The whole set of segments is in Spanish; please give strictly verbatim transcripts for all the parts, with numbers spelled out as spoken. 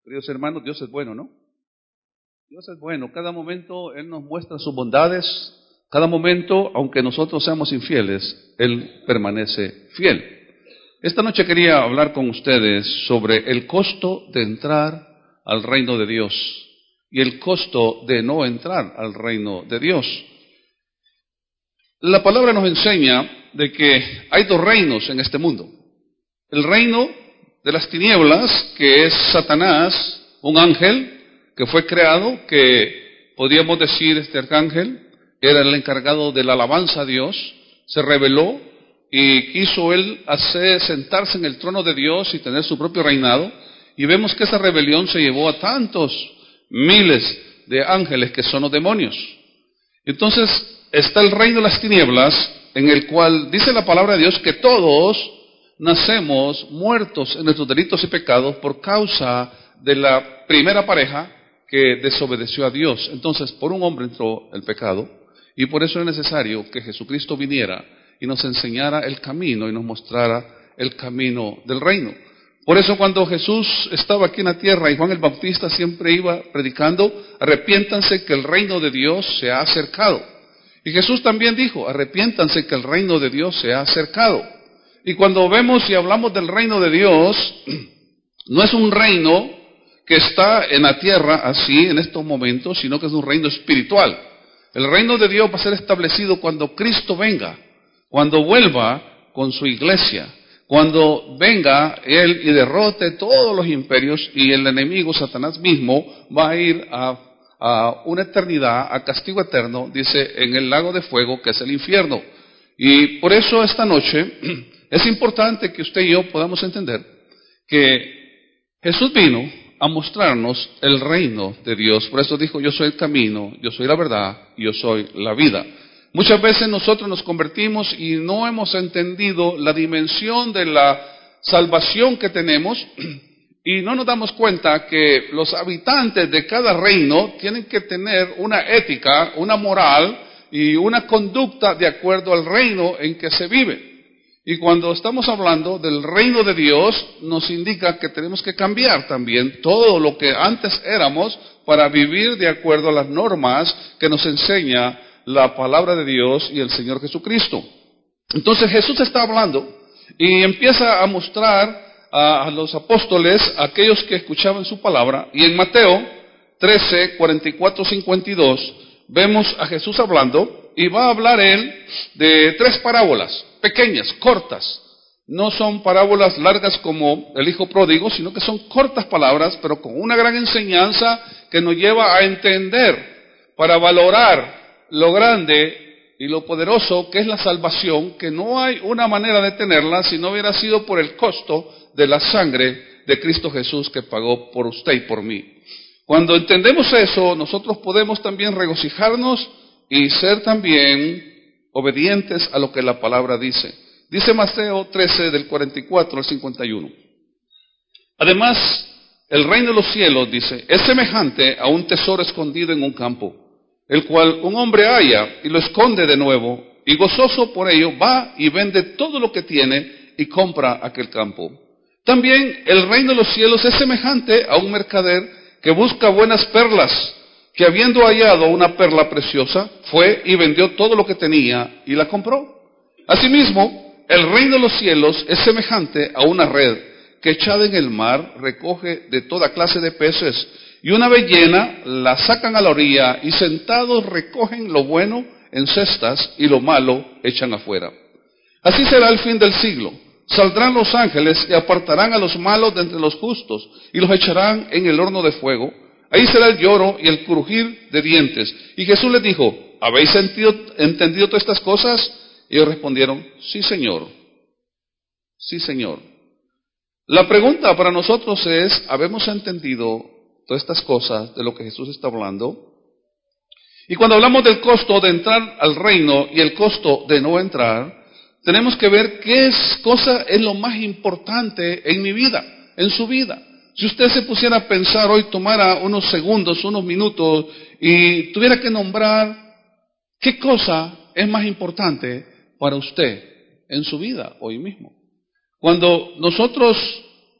Queridos hermanos, Dios es bueno, ¿no? Dios es bueno. Cada momento Él nos muestra sus bondades. Cada momento, aunque nosotros seamos infieles, Él permanece fiel. Esta noche quería hablar con ustedes sobre el costo de entrar al reino de Dios y el costo de no entrar al reino de Dios. La palabra nos enseña de que hay dos reinos en este mundo. El reino de las tinieblas, que es Satanás, un ángel que fue creado, que podríamos decir este arcángel era el encargado de la alabanza a Dios, se rebeló y quiso él hacer, sentarse en el trono de Dios y tener su propio reinado, y vemos que esa rebelión se llevó a tantos miles de ángeles que son los demonios. Entonces está el reino de las tinieblas, en el cual dice la palabra de Dios que todos nacemos muertos en nuestros delitos y pecados por causa de la primera pareja que desobedeció a Dios. Entonces por un hombre entró el pecado, y por eso es necesario que Jesucristo viniera y nos enseñara el camino y nos mostrara el camino del reino. Por eso cuando Jesús estaba aquí en la tierra y Juan el Bautista siempre iba predicando, arrepiéntanse que el reino de Dios se ha acercado. Y Jesús también dijo, arrepiéntanse que el reino de Dios se ha acercado. Y cuando vemos y hablamos del reino de Dios, no es un reino que está en la tierra así en estos momentos, sino que es un reino espiritual. El reino de Dios va a ser establecido cuando Cristo venga, cuando vuelva con su iglesia, cuando venga Él y derrote todos los imperios, y el enemigo, Satanás mismo, va a ir a, a una eternidad, a castigo eterno, dice, en el lago de fuego que es el infierno. Y por eso esta noche es importante que usted y yo podamos entender que Jesús vino a mostrarnos el reino de Dios. Por eso dijo, yo soy el camino, yo soy la verdad, y yo soy la vida. Muchas veces nosotros nos convertimos y no hemos entendido la dimensión de la salvación que tenemos, y no nos damos cuenta que los habitantes de cada reino tienen que tener una ética, una moral y una conducta de acuerdo al reino en que se vive. Y cuando estamos hablando del reino de Dios, nos indica que tenemos que cambiar también todo lo que antes éramos para vivir de acuerdo a las normas que nos enseña la palabra de Dios y el Señor Jesucristo. Entonces Jesús está hablando y empieza a mostrar a, a los apóstoles, a aquellos que escuchaban su palabra, y en Mateo trece, cuarenta y cuatro, cincuenta y dos, vemos a Jesús hablando, y va a hablar él de tres parábolas, pequeñas, cortas. No son parábolas largas como el hijo pródigo, sino que son cortas palabras, pero con una gran enseñanza que nos lleva a entender, para valorar lo grande y lo poderoso que es la salvación, que no hay una manera de tenerla si no hubiera sido por el costo de la sangre de Cristo Jesús que pagó por usted y por mí. Cuando entendemos eso, nosotros podemos también regocijarnos y ser también obedientes a lo que la palabra dice. Dice Mateo trece, del cuarenta y cuatro al cincuenta y uno. Además, el reino de los cielos, dice, es semejante a un tesoro escondido en un campo, el cual un hombre halla y lo esconde de nuevo, y gozoso por ello va y vende todo lo que tiene y compra aquel campo. También el reino de los cielos es semejante a un mercader que busca buenas perlas, que habiendo hallado una perla preciosa, fue y vendió todo lo que tenía y la compró. Asimismo, el reino de los cielos es semejante a una red que echada en el mar recoge de toda clase de peces, y una vez llena la sacan a la orilla, y sentados recogen lo bueno en cestas y lo malo echan afuera. Así será el fin del siglo. Saldrán los ángeles y apartarán a los malos de entre los justos y los echarán en el horno de fuego. Ahí será el lloro y el crujir de dientes. Y Jesús les dijo, ¿habéis sentido, entendido todas estas cosas? Y ellos respondieron, sí, Señor. Sí, Señor. La pregunta para nosotros es, ¿habemos entendido todas estas cosas de lo que Jesús está hablando? Y cuando hablamos del costo de entrar al reino y el costo de no entrar, tenemos que ver qué es, cosa es lo más importante en mi vida, en su vida. Si usted se pusiera a pensar hoy, tomara unos segundos, unos minutos, y tuviera que nombrar qué cosa es más importante para usted en su vida hoy mismo. Cuando nosotros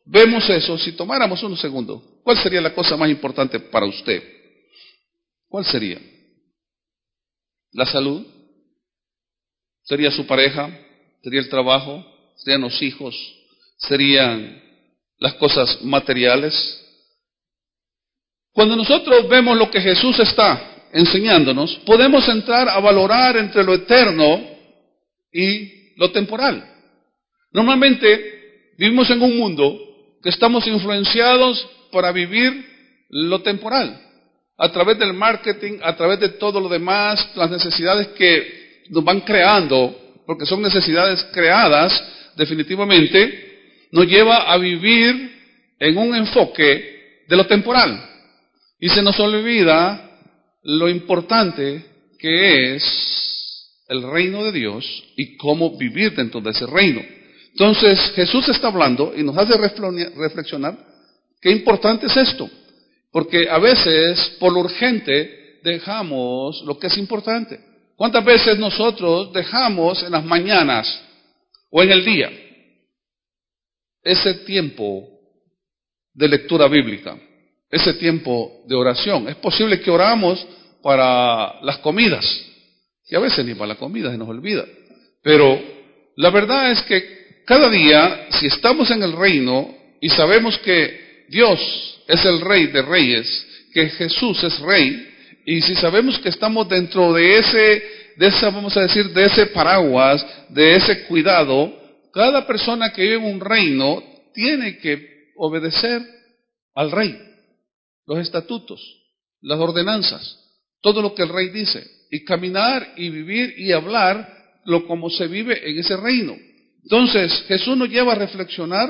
vemos eso, si tomáramos unos segundos, ¿cuál sería la cosa más importante para usted? ¿Cuál sería? ¿La salud? ¿Sería su pareja? ¿Sería el trabajo? ¿Serían los hijos? ¿Serían las cosas materiales? Cuando nosotros vemos lo que Jesús está enseñándonos, podemos entrar a valorar entre lo eterno y lo temporal. Normalmente vivimos en un mundo que estamos influenciados para vivir lo temporal, a través del marketing, a través de todo lo demás, las necesidades que nos van creando, porque son necesidades creadas, definitivamente, nos lleva a vivir en un enfoque de lo temporal. Y se nos olvida lo importante que es el reino de Dios y cómo vivir dentro de ese reino. Entonces, Jesús está hablando y nos hace reflexionar qué importante es esto. Porque a veces, por lo urgente, dejamos lo que es importante. ¿Cuántas veces nosotros dejamos en las mañanas o en el día ese tiempo de lectura bíblica, ese tiempo de oración? Es posible que oramos para las comidas, y a veces ni para la comida se nos olvida. Pero la verdad es que cada día, si estamos en el reino y sabemos que Dios es el Rey de Reyes, que Jesús es Rey, y si sabemos que estamos dentro de ese, de esa, vamos a decir, de ese paraguas, de ese cuidado, cada persona que vive en un reino tiene que obedecer al Rey, los estatutos, las ordenanzas, todo lo que el Rey dice, y caminar y vivir y hablar lo como se vive en ese reino. Entonces, Jesús nos lleva a reflexionar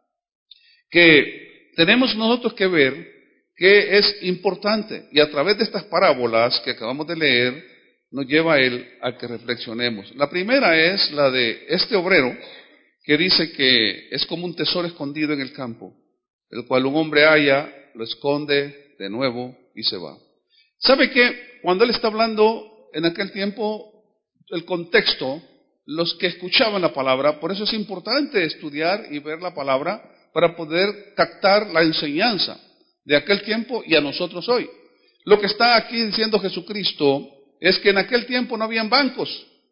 que tenemos nosotros que ver que es importante, y a través de estas parábolas que acabamos de leer, nos lleva a Él a que reflexionemos. La primera es la de este obrero, que dice que es como un tesoro escondido en el campo, el cual un hombre halla, lo esconde de nuevo y se va. ¿Sabe qué? Cuando Él está hablando en aquel tiempo, el contexto, los que escuchaban la palabra, por eso es importante estudiar y ver la palabra para poder captar la enseñanza de aquel tiempo y a nosotros hoy. Lo que está aquí diciendo Jesucristo es que en aquel tiempo no habían bancos,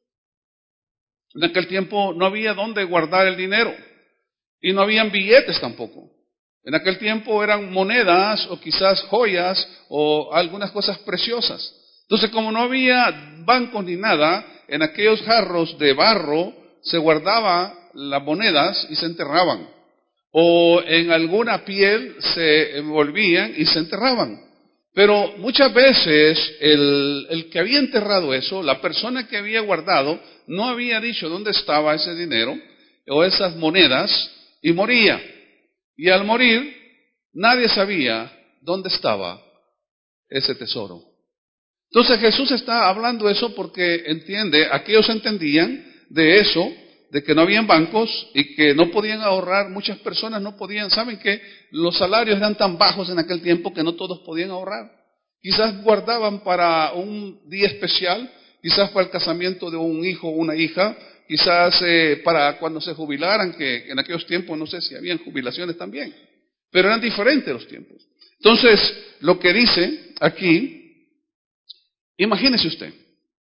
en aquel tiempo no había dónde guardar el dinero y no habían billetes tampoco. En aquel tiempo eran monedas o quizás joyas o algunas cosas preciosas. Entonces, como no había bancos ni nada, en aquellos jarros de barro se guardaban las monedas y se enterraban. O en alguna piel se envolvían y se enterraban. Pero muchas veces el, el que había enterrado eso, la persona que había guardado, no había dicho dónde estaba ese dinero o esas monedas y moría. Y al morir, nadie sabía dónde estaba ese tesoro. Entonces Jesús está hablando eso porque entiende, aquellos entendían de eso, de que no habían bancos y que no podían ahorrar, muchas personas no podían, ¿saben qué? Los salarios eran tan bajos en aquel tiempo que no todos podían ahorrar. Quizás guardaban para un día especial, quizás para el casamiento de un hijo o una hija, quizás eh, para cuando se jubilaran, que en aquellos tiempos no sé si habían jubilaciones también, pero eran diferentes los tiempos. Entonces, lo que dice aquí, imagínese usted,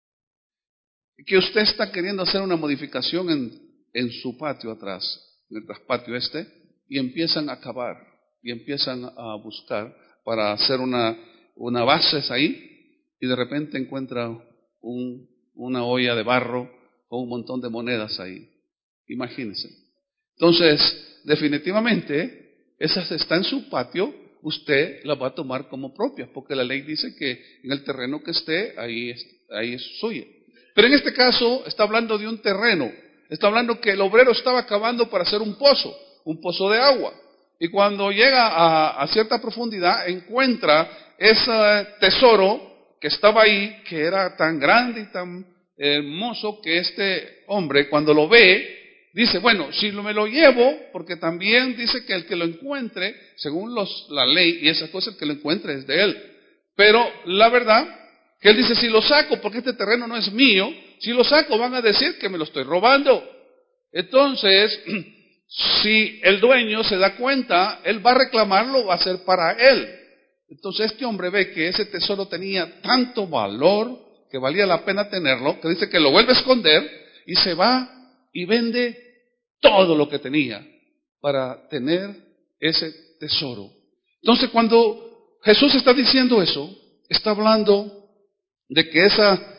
que usted está queriendo hacer una modificación en, en su patio atrás, en el traspatio este, y empiezan a cavar, y empiezan a buscar para hacer una, una base ahí, y de repente encuentra un, una olla de barro con un montón de monedas ahí. Imagínense. Entonces, definitivamente, esas están en su patio, usted las va a tomar como propias, porque la ley dice que en el terreno que esté, ahí es, ahí es suya. Pero en este caso está hablando de un terreno, está hablando que el obrero estaba cavando para hacer un pozo, un pozo de agua. Y cuando llega a, a cierta profundidad encuentra ese tesoro que estaba ahí, que era tan grande y tan hermoso que este hombre cuando lo ve, dice, bueno, si me lo llevo, porque también dice que el que lo encuentre, según los, la ley y esas cosas, el que lo encuentre es de él. Pero la verdad que él dice, si lo saco, porque este terreno no es mío, si lo saco van a decir que me lo estoy robando. Entonces, si el dueño se da cuenta, él va a reclamarlo, va a ser para él. Entonces este hombre ve que ese tesoro tenía tanto valor, que valía la pena tenerlo, que dice que lo vuelve a esconder y se va y vende todo lo que tenía para tener ese tesoro. Entonces cuando Jesús está diciendo eso, está hablando de que esa,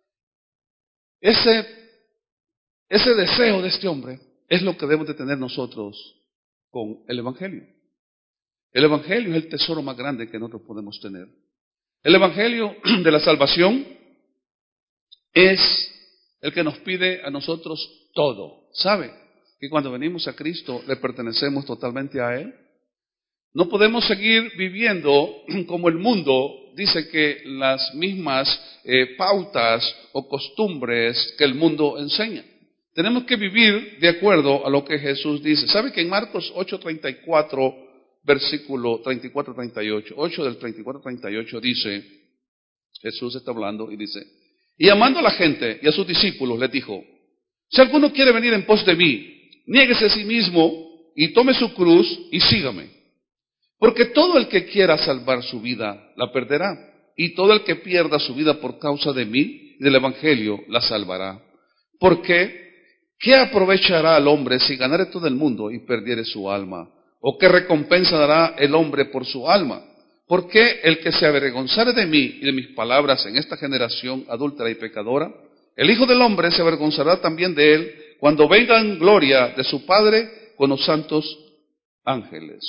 ese, ese deseo de este hombre es lo que debemos de tener nosotros con el Evangelio. El Evangelio es el tesoro más grande que nosotros podemos tener. El Evangelio de la salvación es el que nos pide a nosotros todo. ¿Sabe? Que cuando venimos a Cristo le pertenecemos totalmente a Él. No podemos seguir viviendo como el mundo dice que las mismas eh, pautas o costumbres que el mundo enseña. Tenemos que vivir de acuerdo a lo que Jesús dice. ¿Sabe que en Marcos ocho treinta y cuatro, versículo treinta y cuatro treinta y ocho, ocho del treinta y cuatro treinta y ocho dice, Jesús está hablando y dice, y llamando a la gente y a sus discípulos les dijo, si alguno quiere venir en pos de mí, niéguese a sí mismo y tome su cruz y sígame. Porque todo el que quiera salvar su vida la perderá, y todo el que pierda su vida por causa de mí y del Evangelio la salvará. Porque ¿qué aprovechará al hombre si ganare todo el mundo y perdiere su alma? ¿O qué recompensa dará el hombre por su alma? Porque el que se avergonzare de mí y de mis palabras en esta generación adúltera y pecadora, el Hijo del Hombre se avergonzará también de él cuando venga en gloria de su Padre con los santos ángeles.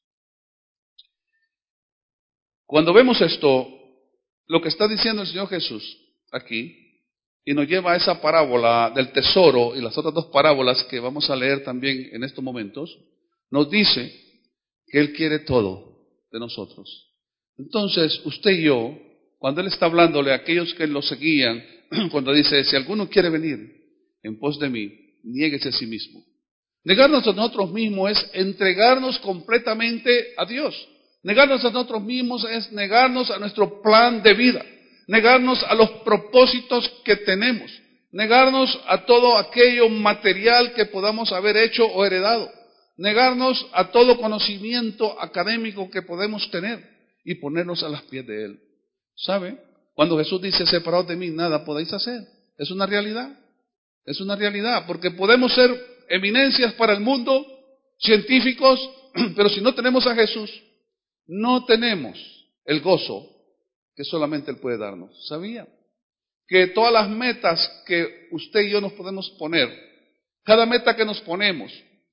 Cuando vemos esto, lo que está diciendo el Señor Jesús aquí, y nos lleva a esa parábola del tesoro y las otras dos parábolas que vamos a leer también en estos momentos, nos dice que Él quiere todo de nosotros. Entonces, usted y yo, cuando Él está hablándole a aquellos que lo seguían, cuando dice, si alguno quiere venir en pos de mí, niéguese a sí mismo. Negarnos a nosotros mismos es entregarnos completamente a Dios. Negarnos a nosotros mismos es negarnos a nuestro plan de vida. Negarnos a los propósitos que tenemos. Negarnos a todo aquello material que podamos haber hecho o heredado. Negarnos a todo conocimiento académico que podemos tener y ponernos a los pies de Él. ¿Sabe? Cuando Jesús dice, separados de mí, nada podéis hacer. Es una realidad. Es una realidad. Porque podemos ser eminencias para el mundo, científicos, pero si no tenemos a Jesús, no tenemos el gozo que solamente Él puede darnos. ¿Sabía? Que todas las metas que usted y yo nos podemos poner, cada meta que nos ponemos,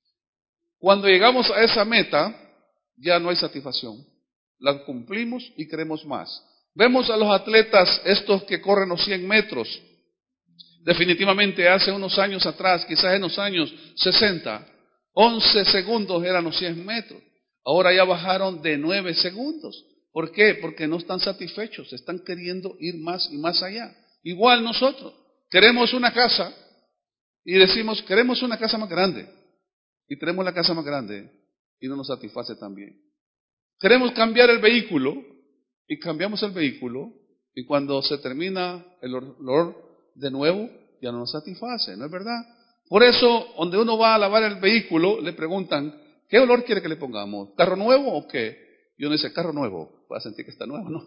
cuando llegamos a esa meta, ya no hay satisfacción. La cumplimos y queremos más. Vemos a los atletas, estos que corren los cien metros. Definitivamente hace unos años atrás, quizás en los años sesenta, once segundos eran los cien metros. Ahora ya bajaron de nueve segundos. ¿Por qué? Porque no están satisfechos, están queriendo ir más y más allá. Igual nosotros, queremos una casa y decimos, queremos una casa más grande. Y tenemos la casa más grande y no nos satisface también. Queremos cambiar el vehículo y cambiamos el vehículo y cuando se termina el olor de nuevo ya no nos satisface, ¿no es verdad? Por eso, donde uno va a lavar el vehículo, le preguntan, ¿qué olor quiere que le pongamos? ¿Carro nuevo o qué? Y uno dice, carro nuevo, para sentir que está nuevo, ¿no?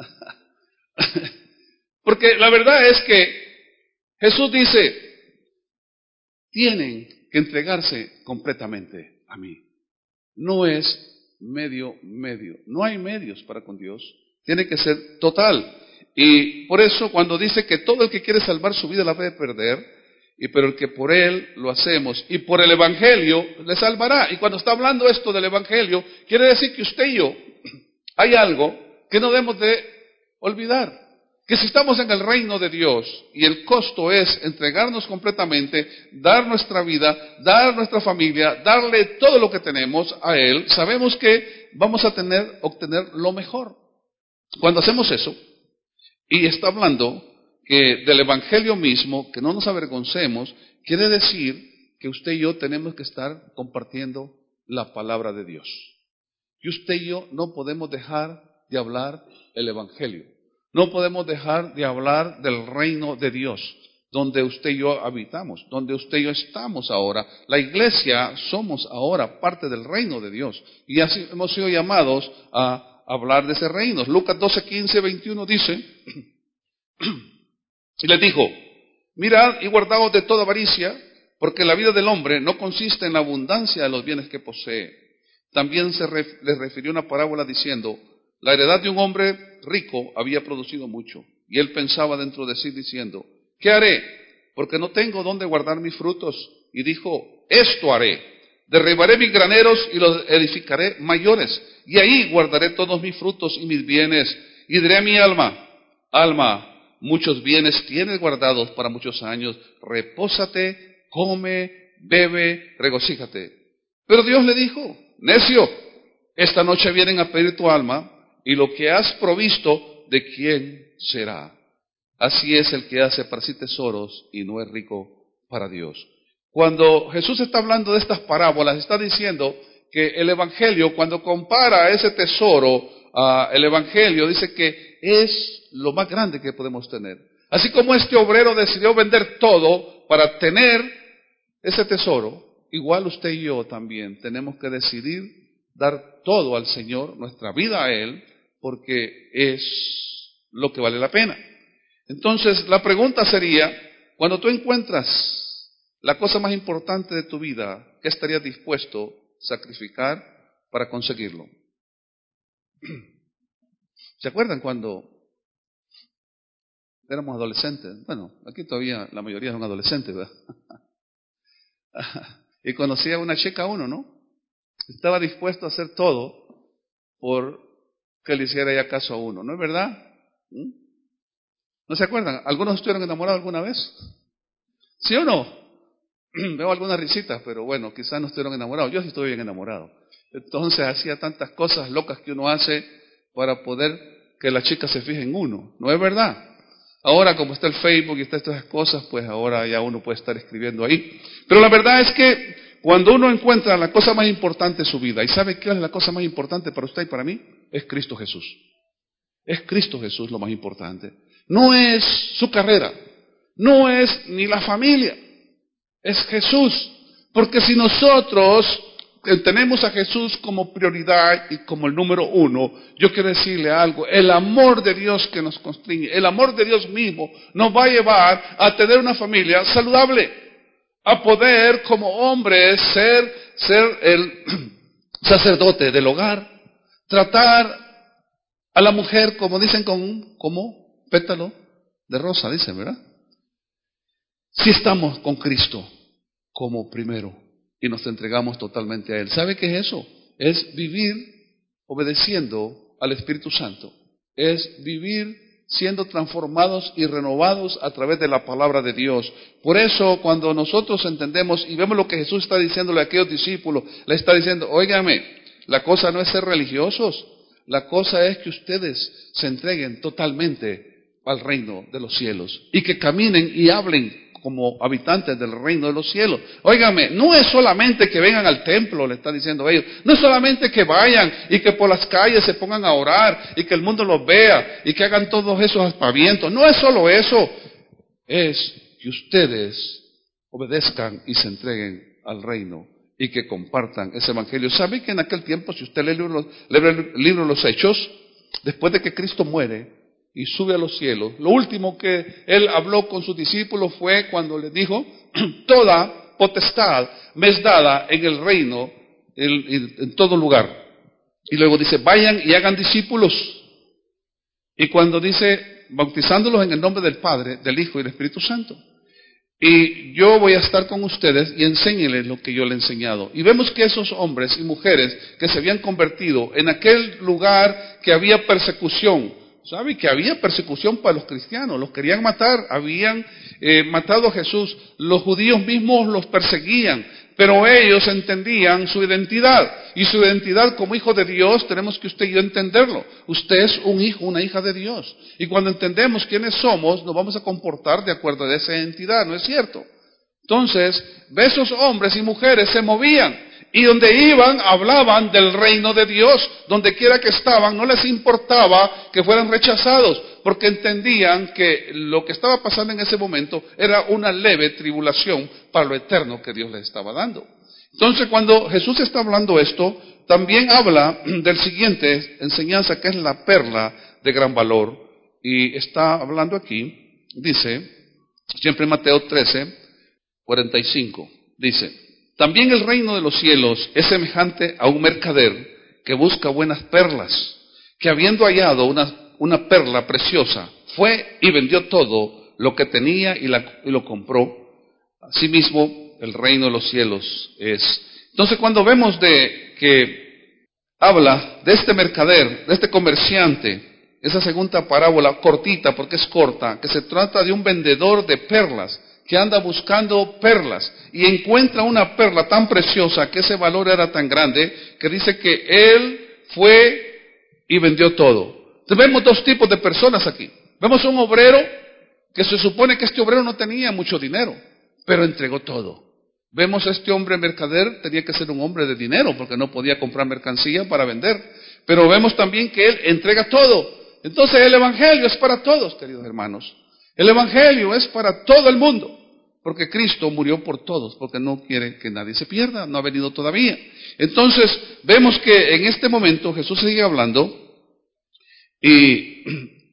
Porque la verdad es que Jesús dice, tienen que entregarse completamente a mí. No es medio, medio. No hay medios para con Dios. Tiene que ser total. Y por eso cuando dice que todo el que quiere salvar su vida la puede perder, y pero el que por Él lo hacemos, y por el Evangelio le salvará. Y cuando está hablando esto del Evangelio, quiere decir que usted y yo, hay algo que no debemos de olvidar. Que si estamos en el reino de Dios, y el costo es entregarnos completamente, dar nuestra vida, dar nuestra familia, darle todo lo que tenemos a Él, sabemos que vamos a tener, obtener lo mejor. Cuando hacemos eso, y está hablando que del Evangelio mismo, que no nos avergoncemos, quiere decir que usted y yo tenemos que estar compartiendo la palabra de Dios. Y usted y yo no podemos dejar de hablar el Evangelio. No podemos dejar de hablar del reino de Dios. donde usted y yo habitamos, donde usted y yo estamos ahora. La iglesia somos ahora parte del reino de Dios. Y así hemos sido llamados a hablar de ese reino. Lucas doce, quince, veintiuno dice, y les dijo, mirad y guardaos de toda avaricia, porque la vida del hombre no consiste en la abundancia de los bienes que posee. También se ref, les refirió una parábola diciendo, la heredad de un hombre rico había producido mucho, y él pensaba dentro de sí diciendo, ¿qué haré? Porque no tengo dónde guardar mis frutos. Y dijo, esto haré, derribaré mis graneros y los edificaré mayores, y ahí guardaré todos mis frutos y mis bienes, y diré a mi alma, alma, muchos bienes tienes guardados para muchos años, repósate, come, bebe, regocíjate. Pero Dios le dijo, necio, esta noche vienen a pedir tu alma, y lo que has provisto, ¿de quién será? Así es el que hace para sí tesoros y no es rico para Dios. Cuando Jesús está hablando de estas parábolas, está diciendo que el Evangelio, cuando compara ese tesoro, uh, el Evangelio dice que es lo más grande que podemos tener. Así como este obrero decidió vender todo para tener ese tesoro, igual usted y yo también tenemos que decidir dar todo al Señor, nuestra vida a Él, porque es lo que vale la pena. Entonces, la pregunta sería, cuando tú encuentras la cosa más importante de tu vida, ¿qué estarías dispuesto a sacrificar para conseguirlo? ¿Se acuerdan cuando éramos adolescentes? Bueno, aquí todavía la mayoría son adolescentes, ¿verdad? Y conocía a una chica uno, ¿no? Estaba dispuesto a hacer todo por que le hiciera ya caso a uno, ¿no es verdad? ¿Mm? ¿No se acuerdan? ¿Algunos estuvieron enamorados alguna vez? ¿Sí o no? Veo algunas risitas, pero bueno, quizás no estuvieron enamorados. Yo sí estoy bien enamorado. Entonces hacía tantas cosas locas que uno hace para poder que la chica se fije en uno, ¿no es verdad? Ahora, como está el Facebook y está estas cosas, pues ahora ya uno puede estar escribiendo ahí. Pero la verdad es que cuando uno encuentra la cosa más importante de su vida, ¿y sabe qué es la cosa más importante para usted y para mí? Es Cristo Jesús. Es Cristo Jesús lo más importante. No es su carrera, no es ni la familia, es Jesús. Porque si nosotros tenemos a Jesús como prioridad y como el número uno, yo quiero decirle algo, el amor de Dios que nos constriñe, el amor de Dios mismo nos va a llevar a tener una familia saludable, a poder como hombres ser, ser el sacerdote del hogar, tratar a la mujer como dicen con, como pétalo de rosa, dicen, ¿verdad? Si estamos con Cristo como primero y nos entregamos totalmente a Él. ¿Sabe qué es eso? Es vivir obedeciendo al Espíritu Santo. Es vivir siendo transformados y renovados a través de la palabra de Dios. Por eso, cuando nosotros entendemos y vemos lo que Jesús está diciéndole a aquellos discípulos, le está diciendo, óigame, la cosa no es ser religiosos, la cosa es que ustedes se entreguen totalmente al reino de los cielos y que caminen y hablen como habitantes del reino de los cielos. Óigame, no es solamente que vengan al templo, le está diciendo ellos, no es solamente que vayan y que por las calles se pongan a orar y que el mundo los vea y que hagan todos esos aspavientos, no es solo eso, es que ustedes obedezcan y se entreguen al reino y que compartan ese evangelio. ¿Sabe que en aquel tiempo, si usted lee el libro, lee el libro de los Hechos, después de que Cristo muere y sube a los cielos, lo último que Él habló con sus discípulos fue cuando les dijo, toda potestad me es dada en el reino, en, en, en todo lugar. Y luego dice, vayan y hagan discípulos. Y cuando dice, bautizándolos en el nombre del Padre, del Hijo y del Espíritu Santo. Y yo voy a estar con ustedes y enséñenles lo que yo les he enseñado. Y vemos que esos hombres y mujeres que se habían convertido en aquel lugar que había persecución, ¿sabe? Que había persecución para los cristianos, los querían matar, habían eh, matado a Jesús, los judíos mismos los perseguían, pero ellos entendían su identidad, y su identidad como hijo de Dios, tenemos que usted y yo entenderlo. Usted es un hijo, una hija de Dios, y cuando entendemos quiénes somos, nos vamos a comportar de acuerdo a esa identidad, ¿no es cierto? Entonces, esos hombres y mujeres se movían, y donde iban, hablaban del reino de Dios. Donde quiera que estaban, no les importaba que fueran rechazados. porque entendían que lo que estaba pasando en ese momento era una leve tribulación para lo eterno que Dios les estaba dando. Entonces, cuando Jesús está hablando esto, también habla del siguiente enseñanza, que es la perla de gran valor. Y está hablando aquí, dice, siempre en Mateo trece, cuarenta y cinco, dice: también el reino de los cielos es semejante a un mercader que busca buenas perlas, que habiendo hallado una, una perla preciosa, fue y vendió todo lo que tenía y, la, y lo compró. Asimismo, el reino de los cielos es. Entonces, cuando vemos de que habla de este mercader, de este comerciante, esa segunda parábola cortita, porque es corta, que se trata de un vendedor de perlas, que anda buscando perlas, y encuentra una perla tan preciosa, que ese valor era tan grande, que dice que él fue y vendió todo. Entonces vemos dos tipos de personas aquí. Vemos un obrero, que se supone que este obrero no tenía mucho dinero, pero entregó todo. Vemos a este hombre mercader, tenía que ser un hombre de dinero, porque no podía comprar mercancía para vender. Pero vemos también que él entrega todo. Entonces el evangelio es para todos, queridos hermanos. El evangelio es para todo el mundo, porque Cristo murió por todos, porque no quiere que nadie se pierda, no ha venido todavía. Entonces vemos que en este momento Jesús sigue hablando y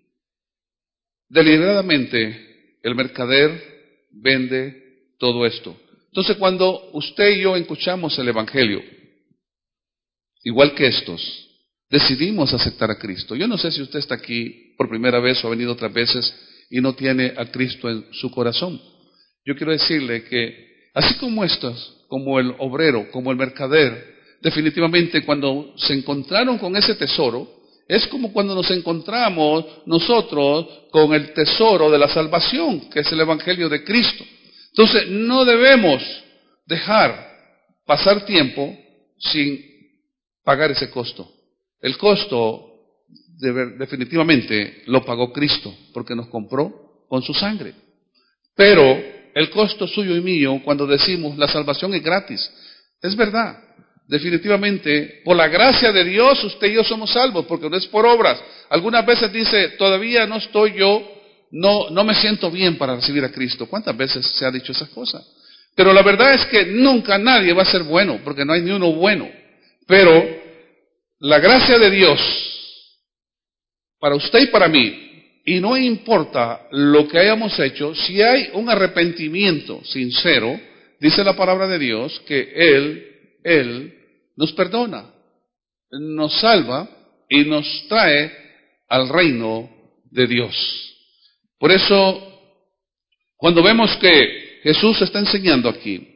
deliberadamente el mercader vende todo esto. Entonces, cuando usted y yo escuchamos el evangelio, igual que estos, decidimos aceptar a Cristo. Yo no sé si usted está aquí por primera vez o ha venido otras veces y no tiene a Cristo en su corazón. Yo quiero decirle que, así como estos, como el obrero, como el mercader, definitivamente cuando se encontraron con ese tesoro, es como cuando nos encontramos nosotros con el tesoro de la salvación, que es el evangelio de Cristo. Entonces, no debemos dejar pasar tiempo sin pagar ese costo. El costo de, definitivamente lo pagó Cristo, porque nos compró con su sangre. Pero el costo suyo y mío, cuando decimos la salvación es gratis, es verdad. Definitivamente, por la gracia de Dios, usted y yo somos salvos, porque no es por obras. Algunas veces dice, todavía no estoy yo, no, no me siento bien para recibir a Cristo. ¿Cuántas veces se ha dicho esas cosas? Pero la verdad es que nunca nadie va a ser bueno, porque no hay ni uno bueno. Pero la gracia de Dios, para usted y para mí, y no importa lo que hayamos hecho, si hay un arrepentimiento sincero, dice la palabra de Dios, que Él, Él nos perdona, nos salva y nos trae al reino de Dios. Por eso, cuando vemos que Jesús está enseñando aquí,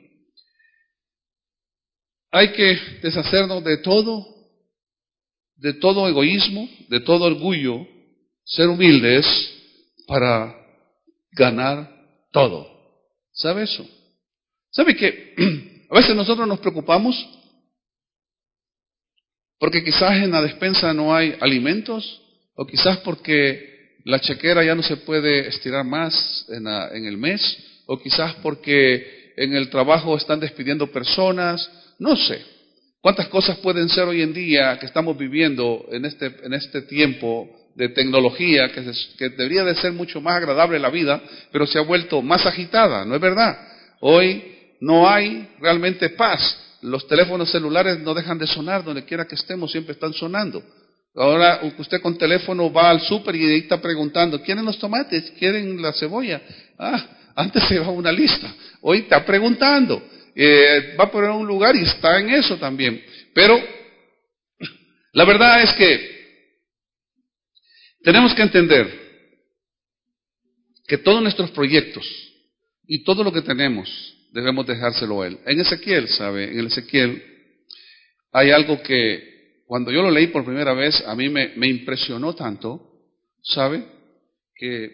hay que deshacernos de todo, de todo egoísmo, de todo orgullo, ser humildes para ganar todo. ¿Sabe eso? ¿Sabe que a veces nosotros nos preocupamos porque quizás en la despensa no hay alimentos, o quizás porque la chequera ya no se puede estirar más en, la, en el mes, o quizás porque en el trabajo están despidiendo personas, no sé. ¿Cuántas cosas pueden ser hoy en día que estamos viviendo en este, en este tiempo de tecnología que, se, que debería de ser mucho más agradable la vida, pero se ha vuelto más agitada, ¿no es verdad? Hoy no hay realmente paz. Los teléfonos celulares no dejan de sonar, donde quiera que estemos siempre están sonando. Ahora usted con teléfono va al súper y ahí está preguntando, ¿quieren los tomates? ¿Quieren la cebolla? Ah, antes se llevaba una lista, hoy está preguntando, eh, va a poner un lugar y está en eso también. Pero la verdad es que tenemos que entender que todos nuestros proyectos y todo lo que tenemos debemos dejárselo a Él. En Ezequiel, ¿sabe? En el Ezequiel hay algo que cuando yo lo leí por primera vez, a mí me, me impresionó tanto, ¿sabe? Que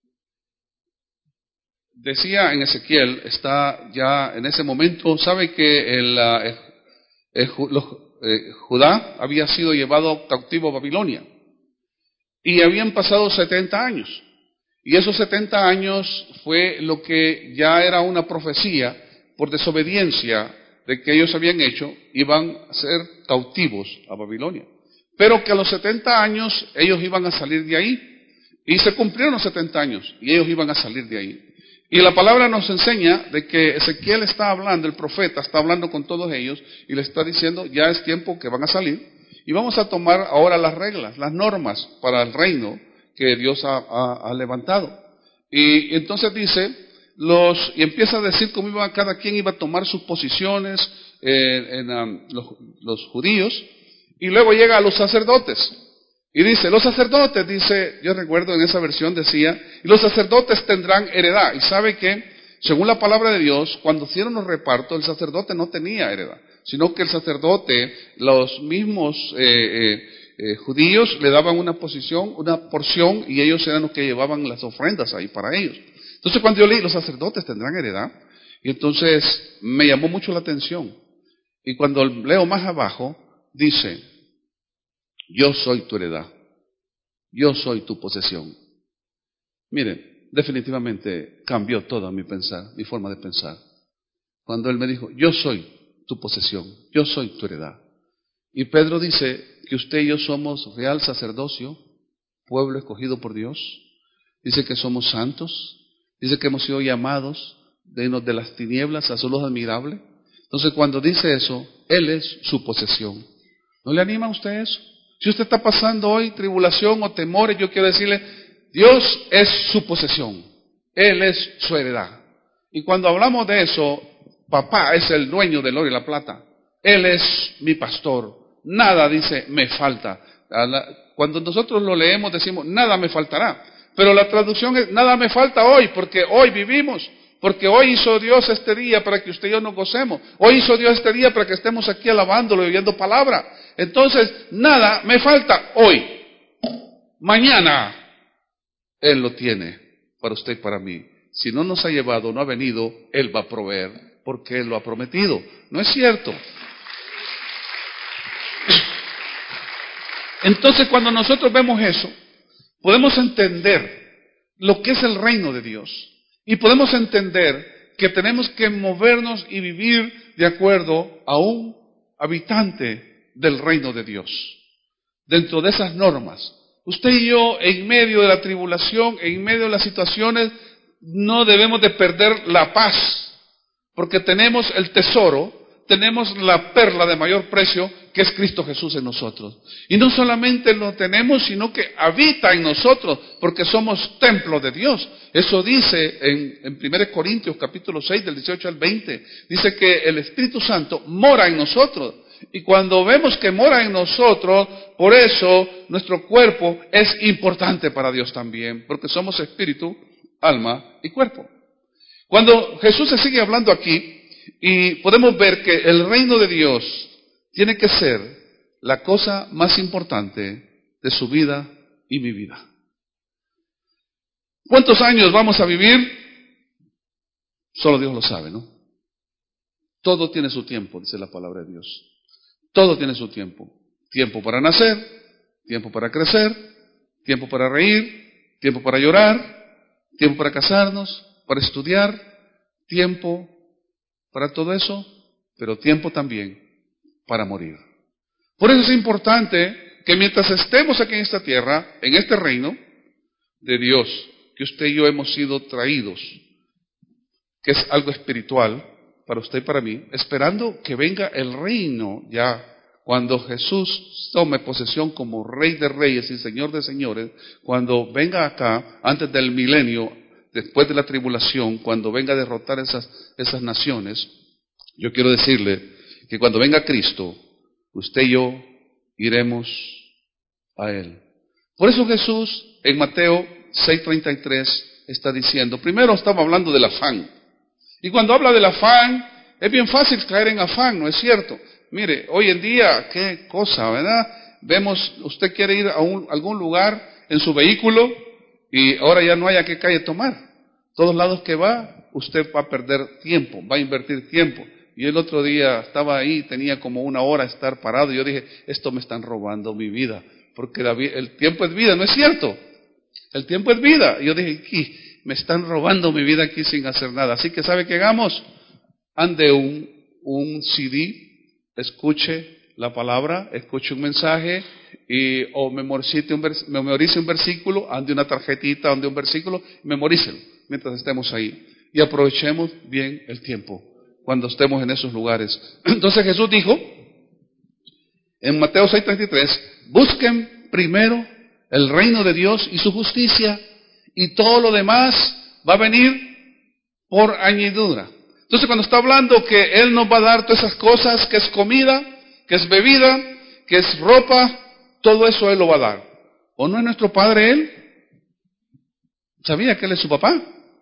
decía en Ezequiel, está ya en ese momento, ¿sabe que el, el, el, los, eh, Judá había sido llevado cautivo a Babilonia? Y habían pasado setenta años. Y esos setenta años fue lo que ya era una profecía por desobediencia de que ellos habían hecho, iban a ser cautivos a Babilonia. Pero que a los setenta años ellos iban a salir de ahí. Y se cumplieron los setenta años y ellos iban a salir de ahí. Y la palabra nos enseña de que Ezequiel está hablando, el profeta está hablando con todos ellos y le está diciendo, ya es tiempo que van a salir y vamos a tomar ahora las reglas, las normas para el reino que Dios ha, ha, ha levantado. Y entonces dice, los y empieza a decir cómo iba, cada quien iba a tomar sus posiciones eh, en um, los, los judíos, y luego llega a los sacerdotes. Y dice, los sacerdotes, dice, yo recuerdo en esa versión decía, y los sacerdotes tendrán heredad. Y sabe que, según la palabra de Dios, cuando hicieron los repartos, el sacerdote no tenía heredad, sino que el sacerdote, los mismos eh, eh, eh, judíos le daban una posición, una porción, y ellos eran los que llevaban las ofrendas ahí para ellos. Entonces cuando yo leí, los sacerdotes tendrán heredad, y entonces me llamó mucho la atención. Y cuando leo más abajo, dice, yo soy tu heredad, yo soy tu posesión. Miren, definitivamente cambió todo mi pensar, mi forma de pensar. Cuando él me dijo, yo soy tu posesión, yo soy tu heredad. Y Pedro dice que usted y yo somos real sacerdocio, pueblo escogido por Dios. Dice que somos santos, dice que hemos sido llamados de, de las tinieblas a su luz admirable. Entonces cuando dice eso, él es su posesión. ¿No le anima a usted eso? Si usted está pasando hoy tribulación o temores, yo quiero decirle, Dios es su posesión, Él es su heredad. Y cuando hablamos de eso, papá es el dueño del oro y la plata, Él es mi pastor, nada dice me falta. Cuando nosotros lo leemos decimos, nada me faltará, pero la traducción es, nada me falta hoy, porque hoy vivimos. Porque hoy hizo Dios este día para que usted y yo nos gocemos. Hoy hizo Dios este día para que estemos aquí alabándolo y oyendo palabra. Entonces, nada me falta hoy. Mañana, Él lo tiene para usted y para mí. Si no nos ha llevado, no ha venido, Él va a proveer, porque Él lo ha prometido. ¿No es cierto? Entonces, cuando nosotros vemos eso, podemos entender lo que es el reino de Dios. Y podemos entender que tenemos que movernos y vivir de acuerdo a un habitante del reino de Dios. Dentro de esas normas. Usted y yo, en medio de la tribulación, en medio de las situaciones, no debemos de perder la paz. Porque tenemos el tesoro, tenemos la perla de mayor precio, que es Cristo Jesús en nosotros. Y no solamente lo tenemos, sino que habita en nosotros, porque somos templo de Dios. Eso dice en, en primera Corintios capítulo seis, del dieciocho al veinte. Dice que el Espíritu Santo mora en nosotros. Y cuando vemos que mora en nosotros, por eso nuestro cuerpo es importante para Dios también, porque somos espíritu, alma y cuerpo. Cuando Jesús se sigue hablando aquí, y podemos ver que el reino de Dios tiene que ser la cosa más importante de su vida y mi vida. ¿Cuántos años vamos a vivir? Solo Dios lo sabe, ¿no? Todo tiene su tiempo, dice la palabra de Dios. Todo tiene su tiempo. Tiempo para nacer, tiempo para crecer, tiempo para reír, tiempo para llorar, tiempo para casarnos, para estudiar, tiempo para todo eso, pero tiempo también para morir. Por eso es importante que mientras estemos aquí en esta tierra, en este reino de Dios, que usted y yo hemos sido traídos, que es algo espiritual para usted y para mí, esperando que venga el reino ya, cuando Jesús tome posesión como Rey de Reyes y Señor de Señores, cuando venga acá, antes del milenio, después de la tribulación, cuando venga a derrotar esas, esas naciones, yo quiero decirle que cuando venga Cristo, usted y yo iremos a Él. Por eso Jesús en Mateo seis treinta y tres está diciendo, primero estamos hablando del afán. Y cuando habla del afán, es bien fácil caer en afán, ¿no es cierto? Mire, hoy en día, qué cosa, ¿verdad? Vemos, usted quiere ir a un, algún lugar en su vehículo y ahora ya no hay a qué calle tomar. Todos lados que va, usted va a perder tiempo, va a invertir tiempo. Y el otro día estaba ahí, tenía como una hora estar parado y yo dije, esto me están robando mi vida, porque la, el tiempo es vida, ¿no es cierto? El tiempo es vida. Y yo dije, ¿qué? Me están robando mi vida aquí sin hacer nada. Así que, ¿sabe qué hagamos? Ande un, un C D, escuche la palabra, escuche un mensaje y, o memorice un, vers, memorice un versículo, ande una tarjetita, ande un versículo, memorícelo mientras estemos ahí. Y aprovechemos bien el tiempo cuando estemos en esos lugares. Entonces Jesús dijo, en Mateo seis treinta y tres, busquen primero el reino de Dios y su justicia, y todo lo demás va a venir por añadidura. Entonces cuando está hablando que Él nos va a dar todas esas cosas, que es comida, que es bebida, que es ropa, todo eso Él lo va a dar. ¿O no es nuestro Padre Él? ¿Sabía que Él es su papá?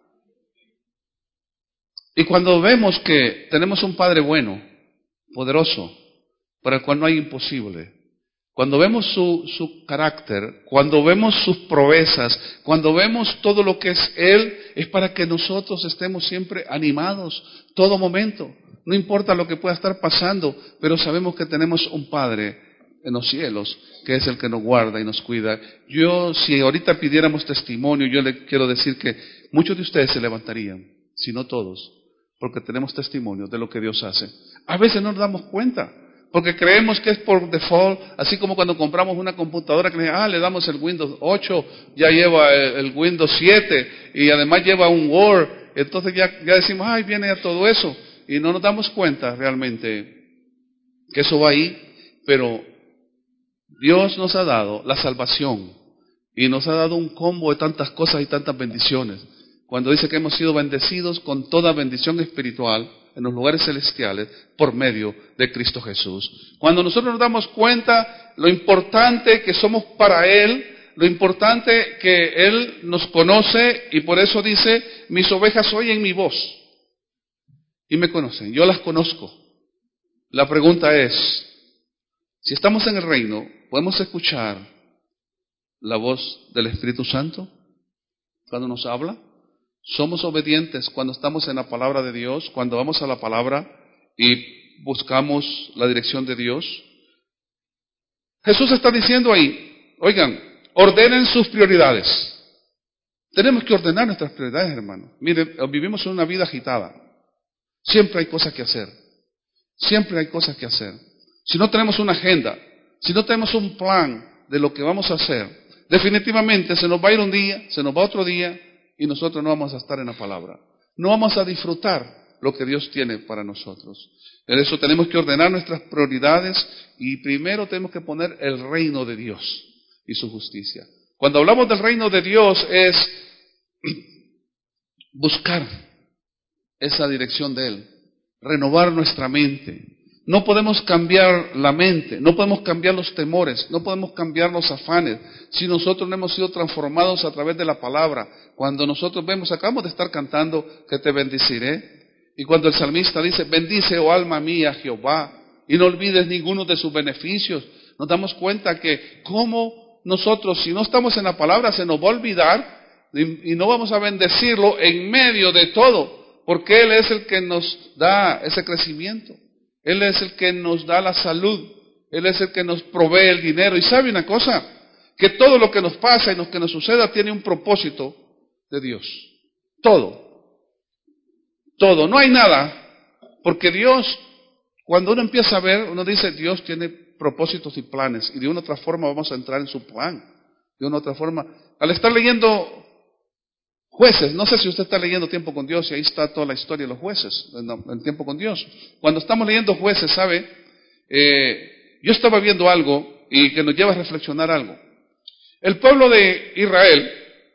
Y cuando vemos que tenemos un Padre bueno, poderoso, para el cual no hay imposible, cuando vemos su, su carácter, cuando vemos sus proezas, cuando vemos todo lo que es Él, es para que nosotros estemos siempre animados, todo momento. No importa lo que pueda estar pasando, pero sabemos que tenemos un Padre en los cielos, que es el que nos guarda y nos cuida. Yo, si ahorita pidiéramos testimonio, yo le quiero decir que muchos de ustedes se levantarían, si no todos, porque tenemos testimonio de lo que Dios hace. A veces no nos damos cuenta, porque creemos que es por default, así como cuando compramos una computadora que le, ah, le damos el Windows ocho, ya lleva el, el Windows siete, y además lleva un Word, entonces ya, ya decimos, ay, viene ya todo eso, y no nos damos cuenta realmente que eso va ahí, pero Dios nos ha dado la salvación, y nos ha dado un combo de tantas cosas y tantas bendiciones. Cuando dice que hemos sido bendecidos con toda bendición espiritual en los lugares celestiales por medio de Cristo Jesús. Cuando nosotros nos damos cuenta lo importante que somos para Él, lo importante que Él nos conoce, y por eso dice, mis ovejas oyen mi voz y me conocen, yo las conozco. La pregunta es, si estamos en el reino, ¿podemos escuchar la voz del Espíritu Santo cuando nos habla? ¿Somos obedientes cuando estamos en la palabra de Dios, cuando vamos a la palabra y buscamos la dirección de Dios? Jesús está diciendo ahí, oigan, ordenen sus prioridades. Tenemos que ordenar nuestras prioridades, hermanos. Miren, vivimos en una vida agitada. Siempre hay cosas que hacer. Siempre hay cosas que hacer. Si no tenemos una agenda, si no tenemos un plan de lo que vamos a hacer, definitivamente se nos va a ir un día, se nos va otro día, y nosotros no vamos a estar en la palabra. No vamos a disfrutar lo que Dios tiene para nosotros. En eso tenemos que ordenar nuestras prioridades, y primero tenemos que poner el reino de Dios y su justicia. Cuando hablamos del reino de Dios es buscar esa dirección de Él, renovar nuestra mente. No podemos cambiar la mente, no podemos cambiar los temores, no podemos cambiar los afanes, si nosotros no hemos sido transformados a través de la palabra. Cuando nosotros vemos, acabamos de estar cantando que te bendeciré, y cuando el salmista dice, bendice, oh alma mía, Jehová, y no olvides ninguno de sus beneficios, nos damos cuenta que como nosotros, si no estamos en la palabra, se nos va a olvidar, y, y no vamos a bendecirlo en medio de todo, porque Él es el que nos da ese crecimiento. Él es el que nos da la salud, Él es el que nos provee el dinero. Y sabe una cosa, que todo lo que nos pasa y lo que nos suceda tiene un propósito de Dios. Todo. Todo. No hay nada, porque Dios, cuando uno empieza a ver, uno dice, Dios tiene propósitos y planes, y de una u otra forma vamos a entrar en su plan. De una u otra forma, al estar leyendo Jueces, no sé si usted está leyendo Tiempo con Dios, y ahí está toda la historia de los jueces, en Tiempo con Dios. Cuando estamos leyendo Jueces, ¿sabe? Eh, yo estaba viendo algo y que nos lleva a reflexionar algo. El pueblo de Israel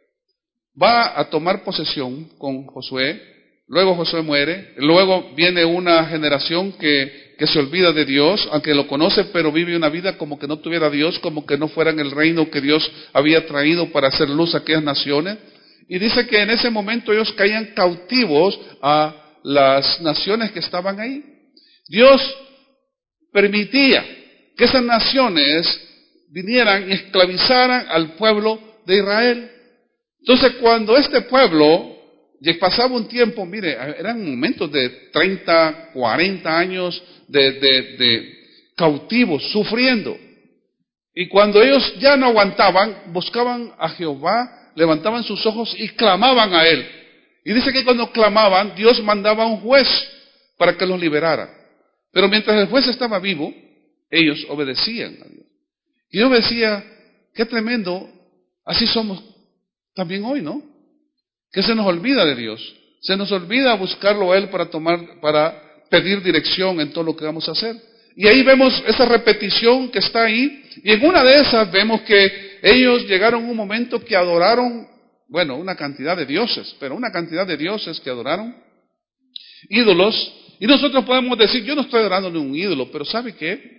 va a tomar posesión con Josué, luego Josué muere, luego viene una generación que, que se olvida de Dios, aunque lo conoce, pero vive una vida como que no tuviera Dios, como que no fuera en el reino que Dios había traído para hacer luz a aquellas naciones. Y dice que en ese momento ellos caían cautivos a las naciones que estaban ahí. Dios permitía que esas naciones vinieran y esclavizaran al pueblo de Israel. Entonces, cuando este pueblo pasaba un tiempo, mire, eran momentos de treinta, cuarenta años de, de, de cautivos, sufriendo. Y cuando ellos ya no aguantaban, buscaban a Jehová, levantaban sus ojos y clamaban a Él. Y dice que cuando clamaban, Dios mandaba a un juez para que los liberara. Pero mientras el juez estaba vivo, ellos obedecían a Dios. Y yo decía, qué tremendo, así somos también hoy, ¿no? Que se nos olvida de Dios, se nos olvida buscarlo a Él para tomar, para pedir dirección en todo lo que vamos a hacer. Y ahí vemos esa repetición que está ahí, y en una de esas vemos que ellos llegaron a un momento que adoraron, bueno, una cantidad de dioses, pero una cantidad de dioses que adoraron ídolos, y nosotros podemos decir, yo no estoy adorando ni un ídolo, pero ¿sabe qué?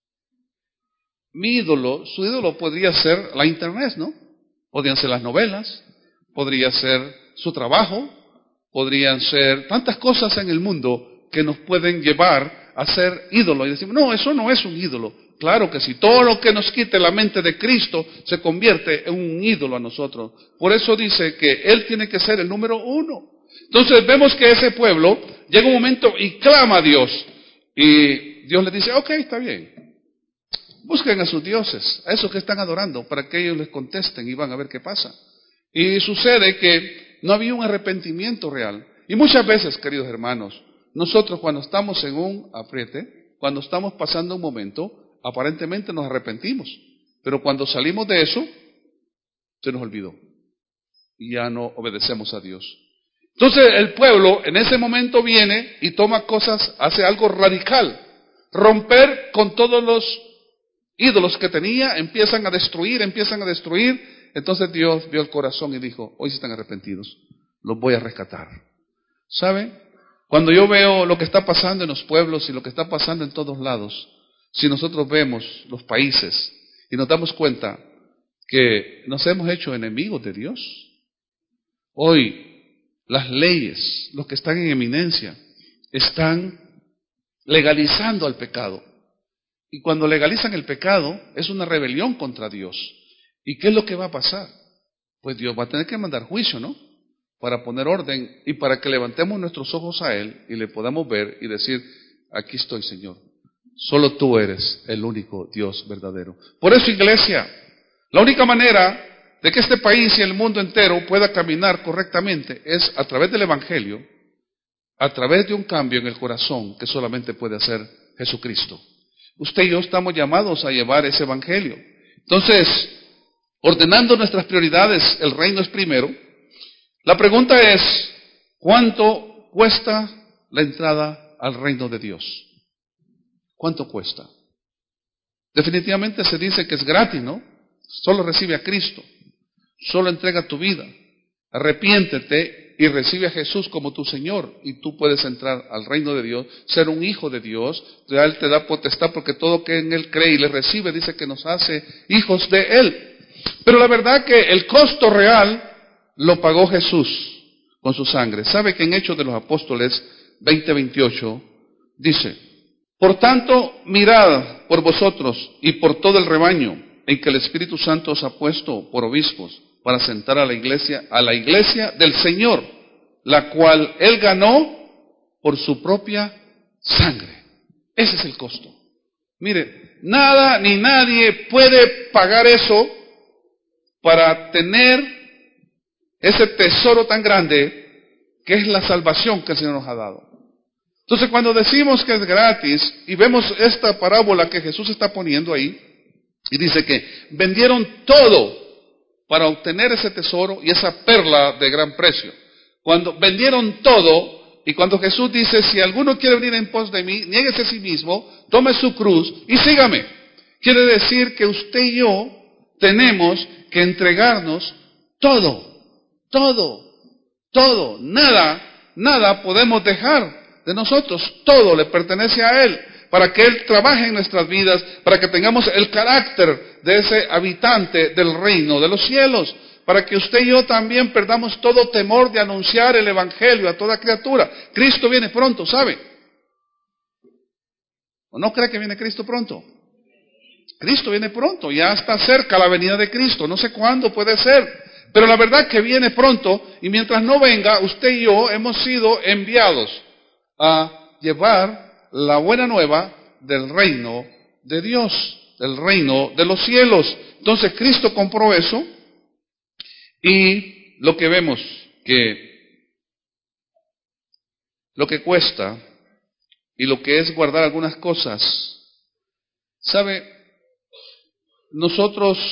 Mi ídolo, su ídolo podría ser la internet, ¿no? Podrían ser las novelas, podría ser su trabajo, podrían ser tantas cosas en el mundo que nos pueden llevar a ser ídolos. Y decimos, no, eso no es un ídolo. Claro que sí, todo lo que nos quite la mente de Cristo se convierte en un ídolo a nosotros. Por eso dice que Él tiene que ser el número uno. Entonces vemos que ese pueblo llega un momento y clama a Dios. Y Dios le dice, ok, está bien. Busquen a sus dioses, a esos que están adorando, para que ellos les contesten y van a ver qué pasa. Y sucede que no había un arrepentimiento real. Y muchas veces, queridos hermanos, nosotros cuando estamos en un apriete, cuando estamos pasando un momento, aparentemente nos arrepentimos. Pero cuando salimos de eso, se nos olvidó. Y ya no obedecemos a Dios. Entonces el pueblo en ese momento viene y toma cosas, hace algo radical. Romper con todos los ídolos que tenía, empiezan a destruir, empiezan a destruir. Entonces Dios vio el corazón y dijo, hoy sí están arrepentidos, los voy a rescatar. ¿Sabe? Cuando yo veo lo que está pasando en los pueblos y lo que está pasando en todos lados, si nosotros vemos los países y nos damos cuenta que nos hemos hecho enemigos de Dios, hoy las leyes, los que están en eminencia, están legalizando al pecado. Y cuando legalizan el pecado, es una rebelión contra Dios. ¿Y qué es lo que va a pasar? Pues Dios va a tener que mandar juicio, ¿no? Para poner orden y para que levantemos nuestros ojos a Él y le podamos ver y decir, aquí estoy, Señor. Solo tú eres el único Dios verdadero. Por eso, iglesia, la única manera de que este país y el mundo entero pueda caminar correctamente es a través del Evangelio, a través de un cambio en el corazón que solamente puede hacer Jesucristo. Usted y yo estamos llamados a llevar ese Evangelio. Entonces, ordenando nuestras prioridades, el reino es primero. La pregunta es, ¿cuánto cuesta la entrada al reino de Dios? ¿Cuánto cuesta? Definitivamente se dice que es gratis, ¿no? Solo recibe a Cristo, solo entrega tu vida, arrepiéntete y recibe a Jesús como tu Señor y tú puedes entrar al reino de Dios, ser un hijo de Dios. Él te da potestad porque todo que en Él cree y le recibe dice que nos hace hijos de Él. Pero la verdad que el costo real lo pagó Jesús con su sangre. ¿Sabe que en Hechos de los Apóstoles veinte veintiocho dice, por tanto, mirad por vosotros y por todo el rebaño en que el Espíritu Santo os ha puesto por obispos para sentar a la iglesia, a la iglesia del Señor, la cual Él ganó por su propia sangre. Ese es el costo. Mire, nada ni nadie puede pagar eso para tener ese tesoro tan grande que es la salvación que el Señor nos ha dado. Entonces, cuando decimos que es gratis y vemos esta parábola que Jesús está poniendo ahí, y dice que vendieron todo para obtener ese tesoro y esa perla de gran precio. Cuando vendieron todo, y cuando Jesús dice, si alguno quiere venir en pos de mí, niéguese a sí mismo, tome su cruz y sígame. Quiere decir que usted y yo tenemos que entregarnos todo, todo, todo, nada, nada podemos dejar de nosotros, todo le pertenece a Él, para que Él trabaje en nuestras vidas, para que tengamos el carácter de ese habitante del reino de los cielos, para que usted y yo también perdamos todo temor de anunciar el Evangelio a toda criatura. Cristo viene pronto, ¿sabe? ¿O no cree que viene Cristo pronto? Cristo viene pronto, ya está cerca la venida de Cristo, no sé cuándo puede ser, pero la verdad que viene pronto, y mientras no venga, usted y yo hemos sido enviados a llevar la buena nueva del reino de Dios, del reino de los cielos. Entonces Cristo compró eso, y lo que vemos que lo que cuesta y lo que es guardar algunas cosas ¿Sabe? Nosotros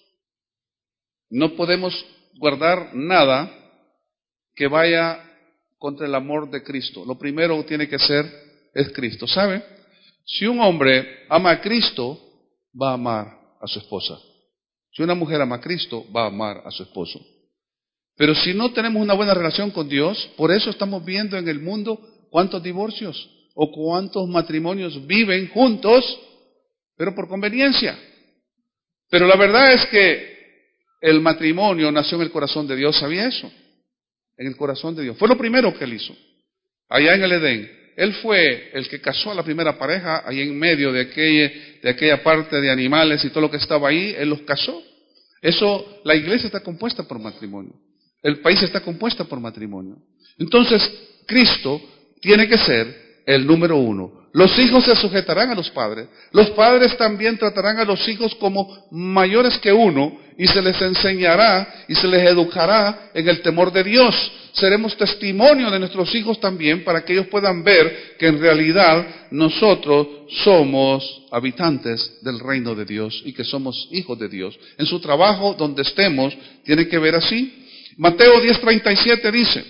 no podemos guardar nada que vaya contra el amor de Cristo. Lo primero que tiene que ser es Cristo. ¿Sabe? Si un hombre ama a Cristo, va a amar a su esposa. Si una mujer ama a Cristo, va a amar a su esposo. Pero si no tenemos una buena relación con Dios, por eso estamos viendo en el mundo cuántos divorcios o cuántos matrimonios viven juntos, pero por conveniencia. Pero la verdad es que el matrimonio nació en el corazón de Dios, ¿sabía eso? En el corazón de Dios. Fue lo primero que él hizo, allá en el Edén. Él fue el que casó a la primera pareja, ahí en medio de aquella, de aquella parte de animales y todo lo que estaba ahí, él los casó. Eso, la iglesia está compuesta por matrimonio. El país está compuesto por matrimonio. Entonces, Cristo tiene que ser el número uno. Los hijos se sujetarán a los padres. Los padres también tratarán a los hijos como mayores que uno y se les enseñará y se les educará en el temor de Dios. Seremos testimonio de nuestros hijos también para que ellos puedan ver que en realidad nosotros somos habitantes del reino de Dios y que somos hijos de Dios. En su trabajo, donde estemos, tiene que ver así. Mateo diez treinta y siete dice: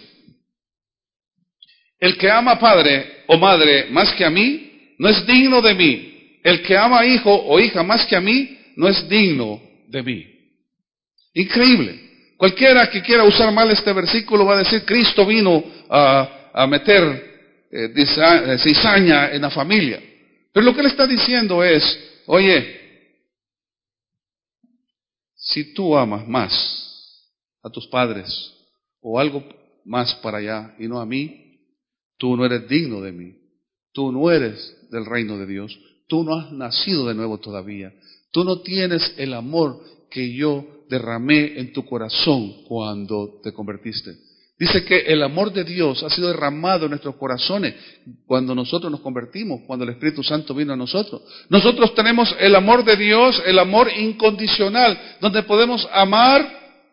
el que ama padre o madre más que a mí, no es digno de mí. El que ama hijo o hija más que a mí, no es digno de mí. Increíble. Cualquiera que quiera usar mal este versículo va a decir, Cristo vino a, a meter eh, cizaña en la familia. Pero lo que él está diciendo es, oye, si tú amas más a tus padres o algo más para allá y no a mí, tú no eres digno de mí. Tú no eres del reino de Dios. Tú no has nacido de nuevo todavía. Tú no tienes el amor que yo derramé en tu corazón cuando te convertiste. Dice que el amor de Dios ha sido derramado en nuestros corazones cuando nosotros nos convertimos, cuando el Espíritu Santo vino a nosotros. Nosotros tenemos el amor de Dios, el amor incondicional, donde podemos amar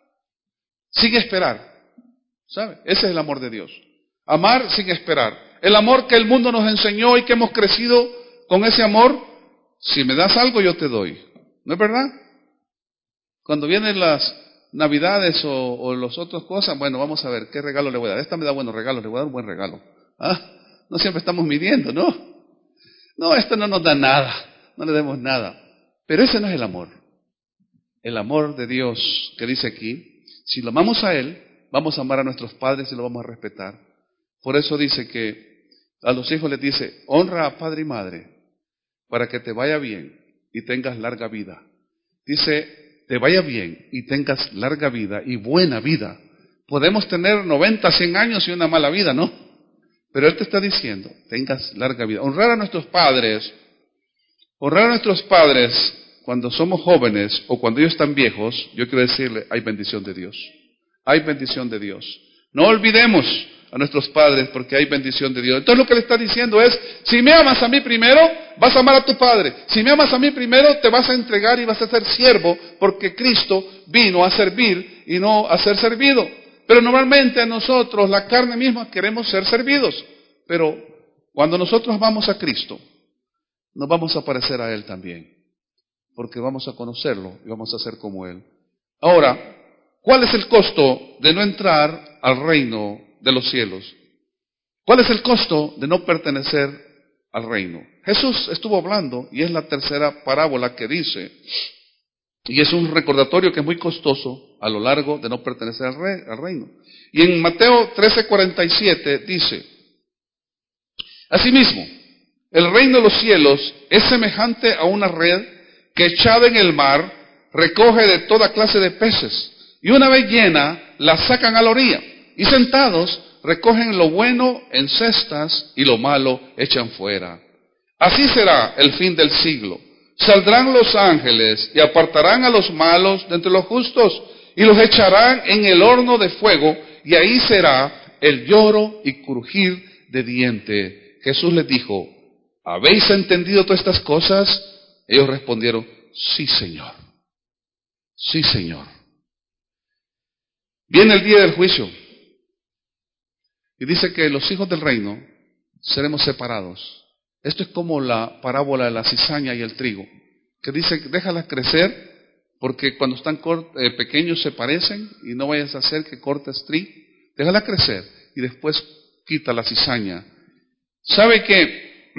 sin esperar. ¿Sabe? Ese es el amor de Dios. Amar sin esperar. El amor que el mundo nos enseñó y que hemos crecido con ese amor. Si me das algo, yo te doy. ¿No es verdad? Cuando vienen las Navidades o, o las otras cosas, bueno, vamos a ver, ¿qué regalo le voy a dar? Esta me da buenos regalos, le voy a dar un buen regalo. ¿Ah? No siempre estamos midiendo, ¿no? No, esto no nos da nada, no le demos nada. Pero ese no es el amor. El amor de Dios que dice aquí, si lo amamos a Él, vamos a amar a nuestros padres y lo vamos a respetar. Por eso dice que a los hijos les dice, honra a padre y madre para que te vaya bien y tengas larga vida. Dice, te vaya bien y tengas larga vida y buena vida. Podemos tener noventa, cien años y una mala vida, ¿no? Pero Él te está diciendo, tengas larga vida. Honrar a nuestros padres, honrar a nuestros padres cuando somos jóvenes o cuando ellos están viejos, yo quiero decirle, hay bendición de Dios. Hay bendición de Dios. No olvidemos a nuestros padres porque hay bendición de Dios. Entonces lo que le está diciendo es, si me amas a mí primero, vas a amar a tu padre. Si me amas a mí primero, te vas a entregar y vas a ser siervo porque Cristo vino a servir y no a ser servido. Pero normalmente a nosotros, la carne misma, queremos ser servidos. Pero cuando nosotros amamos a Cristo, nos vamos a parecer a Él también. Porque vamos a conocerlo y vamos a ser como Él. Ahora, ¿cuál es el costo de no entrar al reino de los cielos? ¿Cuál es el costo de no pertenecer al reino? Jesús estuvo hablando, y es la tercera parábola que dice, y es un recordatorio que es muy costoso a lo largo de no pertenecer al, rey, al reino. Y en Mateo trece cuarenta y siete dice, asimismo, el reino de los cielos es semejante a una red que echada en el mar recoge de toda clase de peces, y una vez llena, la sacan a la orilla, y sentados recogen lo bueno en cestas y lo malo echan fuera. Así será el fin del siglo. Saldrán los ángeles y apartarán a los malos de entre los justos y los echarán en el horno de fuego, y ahí será el lloro y crujir de diente. Jesús les dijo, ¿habéis entendido todas estas cosas? Ellos respondieron, sí, Señor. Sí, Señor. Viene el día del juicio. Y dice que los hijos del reino seremos separados. Esto es como la parábola de la cizaña y el trigo. que dice, déjalas crecer, porque cuando están cort- eh, pequeños se parecen, y no vayas a hacer que cortes tri, déjala crecer, y después quita la cizaña. ¿Sabe que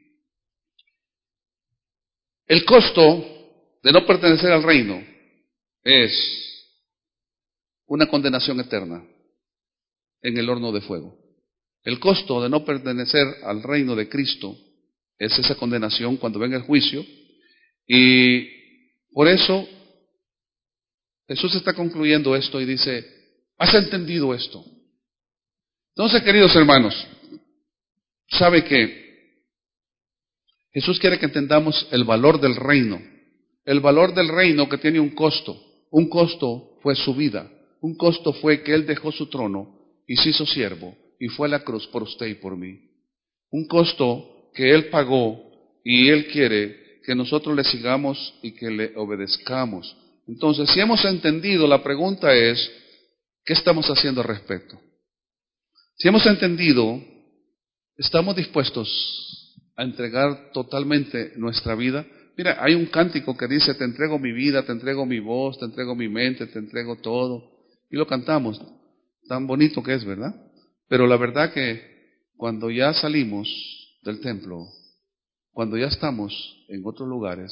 el costo de no pertenecer al reino es una condenación eterna en el horno de fuego? El costo de no pertenecer al reino de Cristo es esa condenación cuando venga el juicio, y por eso Jesús está concluyendo esto y dice, ¿has entendido esto? Entonces, queridos hermanos, sabe que Jesús quiere que entendamos el valor del reino, el valor del reino que tiene un costo. Un costo fue su vida, un costo fue que Él dejó su trono y se hizo siervo y fue a la cruz por usted y por mí. Un costo que Él pagó y Él quiere que nosotros le sigamos y que le obedezcamos. Entonces, si hemos entendido, la pregunta es, ¿qué estamos haciendo al respecto? Si hemos entendido, ¿estamos dispuestos a entregar totalmente nuestra vida? Mira, hay un cántico que dice, te entrego mi vida, te entrego mi voz, te entrego mi mente, te entrego todo. Y lo cantamos, tan bonito que es, ¿verdad? Pero la verdad que cuando ya salimos del templo, cuando ya estamos en otros lugares,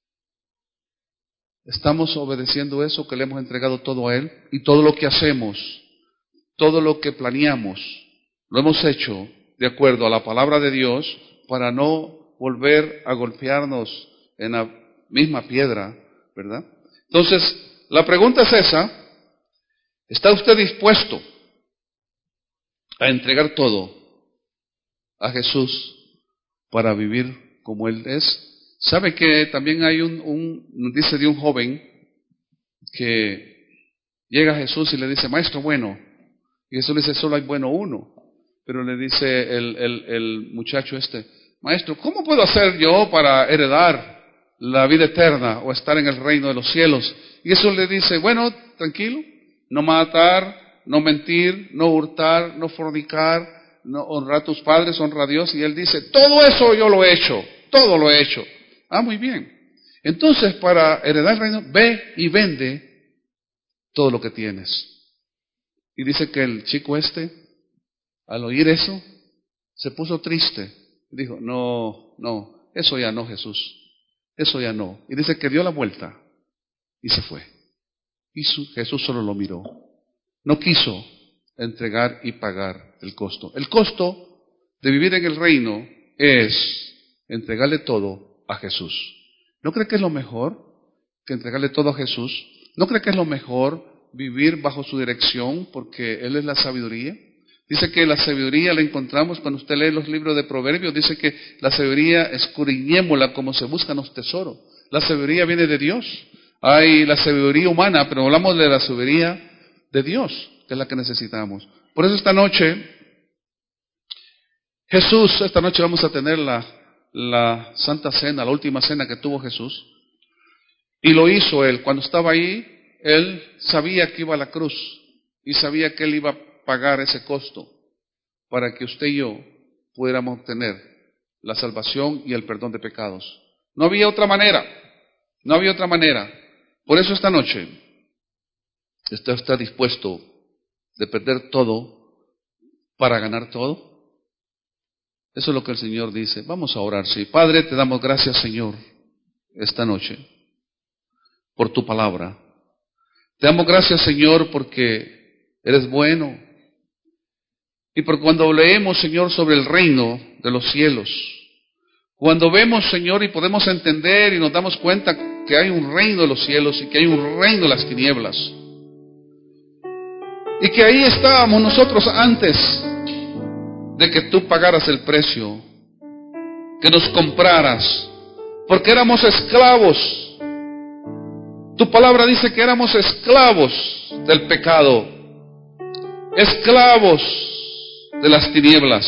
estamos obedeciendo eso que le hemos entregado todo a Él, y todo lo que hacemos, todo lo que planeamos, lo hemos hecho de acuerdo a la palabra de Dios para no volver a golpearnos en la misma piedra, ¿verdad? Entonces, la pregunta es esa, ¿está usted dispuesto a entregar todo a Jesús para vivir como Él es? ¿Sabe que también hay un, un, nos dice de un joven que llega a Jesús y le dice, maestro bueno, y Jesús le dice, solo hay bueno uno, pero le dice el, el, el muchacho este, maestro, ¿cómo puedo hacer yo para heredar la vida eterna o estar en el reino de los cielos? Y Jesús le dice, bueno, tranquilo, no matar, no mentir, no hurtar, no fornicar, no honrar a tus padres, honra a Dios. Y él dice, todo eso yo lo he hecho, todo lo he hecho. Ah, muy bien. Entonces, para heredar el reino, ve y vende todo lo que tienes. Y dice que el chico este, al oír eso, se puso triste. Dijo, no, no, eso ya no, Jesús, eso ya no. Y dice que dio la vuelta y se fue. Y su, Jesús solo lo miró. No quiso entregar y pagar el costo. El costo de vivir en el reino es entregarle todo a Jesús. ¿No cree que es lo mejor que entregarle todo a Jesús? ¿No cree que es lo mejor vivir bajo su dirección porque Él es la sabiduría? Dice que la sabiduría la encontramos cuando usted lee los libros de Proverbios. Dice que la sabiduría escudriñémosla como se buscan los tesoros. La sabiduría viene de Dios. Hay la sabiduría humana, pero hablamos de la sabiduría de Dios, que es la que necesitamos. Por eso esta noche, Jesús, esta noche vamos a tener la, la Santa Cena, la última cena que tuvo Jesús. Y lo hizo Él. Cuando estaba ahí, Él sabía que iba a la cruz y sabía que Él iba a pagar ese costo para que usted y yo pudiéramos obtener la salvación y el perdón de pecados. No había otra manera, no había otra manera. Por eso esta noche, ¿está usted dispuesto de perder todo para ganar todo? Eso es lo que el Señor dice. Vamos a orar, sí. Padre, te damos gracias, Señor, esta noche, por tu palabra. Te damos gracias, Señor, porque eres bueno. Y por cuando leemos, Señor, sobre el reino de los cielos, cuando vemos, Señor, y podemos entender y nos damos cuenta que hay un reino de los cielos y que hay un reino de las tinieblas, y que ahí estábamos nosotros antes de que tú pagaras el precio, que nos compraras, porque éramos esclavos. Tu palabra dice que éramos esclavos del pecado, esclavos de las tinieblas,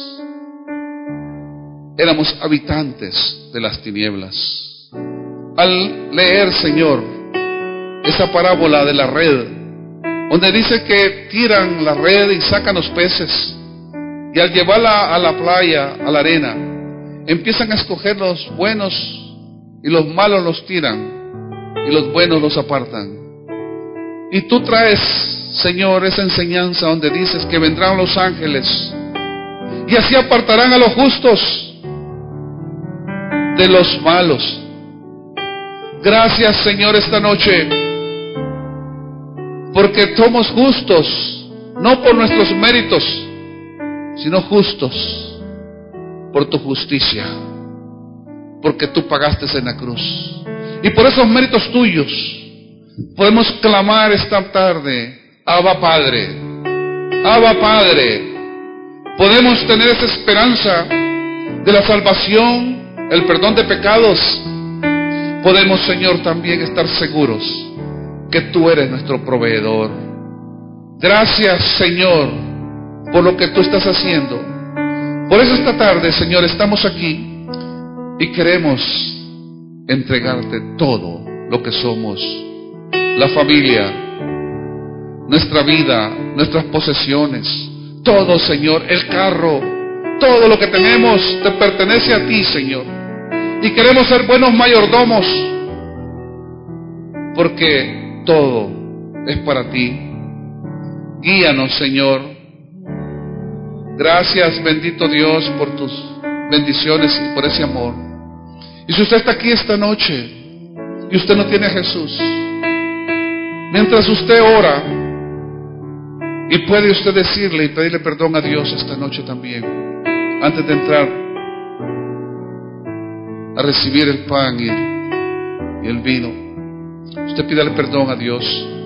éramos habitantes de las tinieblas. Al leer, Señor, esa parábola de la red, donde dice que tiran la red y sacan los peces, y al llevarla a la playa, a la arena, empiezan a escoger los buenos y los malos los tiran, y los buenos los apartan. Y tú traes, Señor, esa enseñanza donde dices que vendrán los ángeles, y así apartarán a los justos de los malos. Gracias, Señor, esta noche, porque somos justos, no por nuestros méritos, sino justos por tu justicia, porque tú pagaste en la cruz. Y por esos méritos tuyos podemos clamar esta tarde: Abba Padre, Abba Padre. Podemos tener esa esperanza de la salvación, el perdón de pecados. Podemos, Señor, también estar seguros que tú eres nuestro proveedor. Gracias, Señor, por lo que tú estás haciendo. Por eso esta tarde, Señor, estamos aquí y queremos entregarte todo lo que somos, la familia, nuestra vida, nuestras posesiones, todo, Señor, el carro, todo lo que tenemos te pertenece a ti, Señor. Y queremos ser buenos mayordomos, porque todo es para ti. Guíanos, Señor. Gracias, bendito Dios, por tus bendiciones y por ese amor. Y si usted está aquí esta noche y usted no tiene a Jesús, mientras usted ora, y puede usted decirle y pedirle perdón a Dios esta noche también, antes de entrar a recibir el pan y el, y el vino, usted pídale perdón a Dios,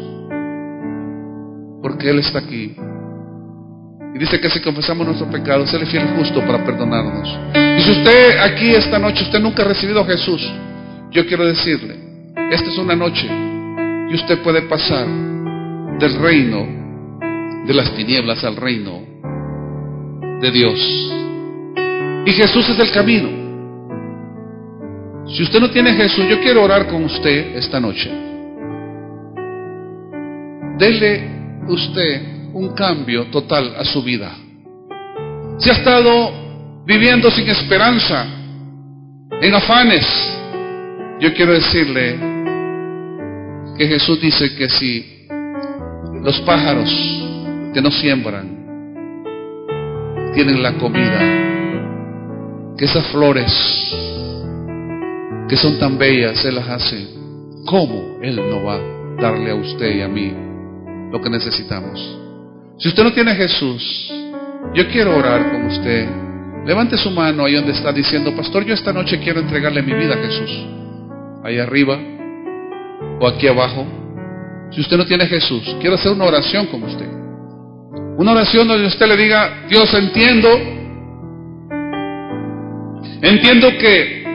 porque Él está aquí. Y dice que si confesamos nuestros pecados, Él es fiel y justo para perdonarnos. Y si usted aquí esta noche, usted nunca ha recibido a Jesús, yo quiero decirle, esta es una noche y usted puede pasar del reino de las tinieblas al reino de Dios. Y Jesús es el camino. Si usted no tiene a Jesús, yo quiero orar con usted esta noche. Dele usted un cambio total a su vida. Si ha estado viviendo sin esperanza, en afanes, yo quiero decirle que Jesús dice que si los pájaros que no siembran tienen la comida, que esas flores que son tan bellas Él las hace, ¿cómo Él no va a darle a usted y a mí lo que necesitamos? Si usted no tiene a Jesús, yo quiero orar con usted. Levante su mano ahí donde está diciendo: pastor, yo esta noche quiero entregarle mi vida a Jesús. Ahí arriba o aquí abajo. Si usted no tiene a Jesús, quiero hacer una oración con usted. Una oración donde usted le diga: Dios, entiendo Entiendo que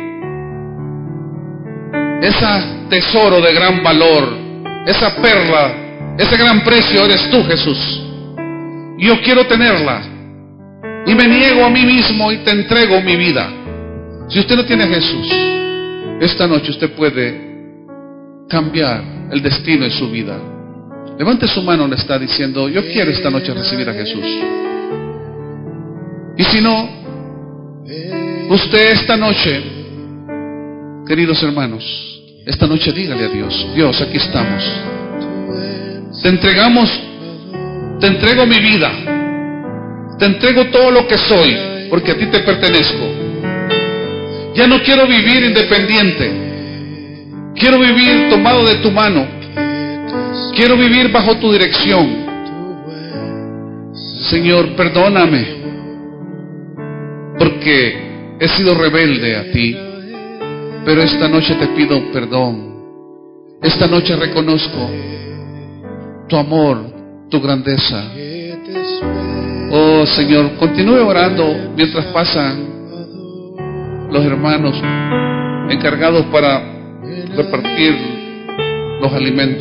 ese tesoro de gran valor, esa perla, ese gran precio eres tú, Jesús. Yo quiero tenerla y me niego a mí mismo y te entrego mi vida. Si usted no tiene a Jesús, esta noche usted puede cambiar el destino de su vida. Levante su mano donde está diciendo: yo quiero esta noche recibir a Jesús. Y si no, usted esta noche, queridos hermanos, esta noche dígale a Dios: Dios, aquí estamos. Te entregamos, te entrego mi vida, te entrego todo lo que soy, porque a ti te pertenezco. Ya no quiero vivir independiente, quiero vivir tomado de tu mano, quiero vivir bajo tu dirección. Señor, perdóname, porque he sido rebelde a ti, pero esta noche te pido perdón. Esta noche reconozco tu amor, tu grandeza. Oh Señor, continúe orando mientras pasan los hermanos encargados para repartir los alimentos.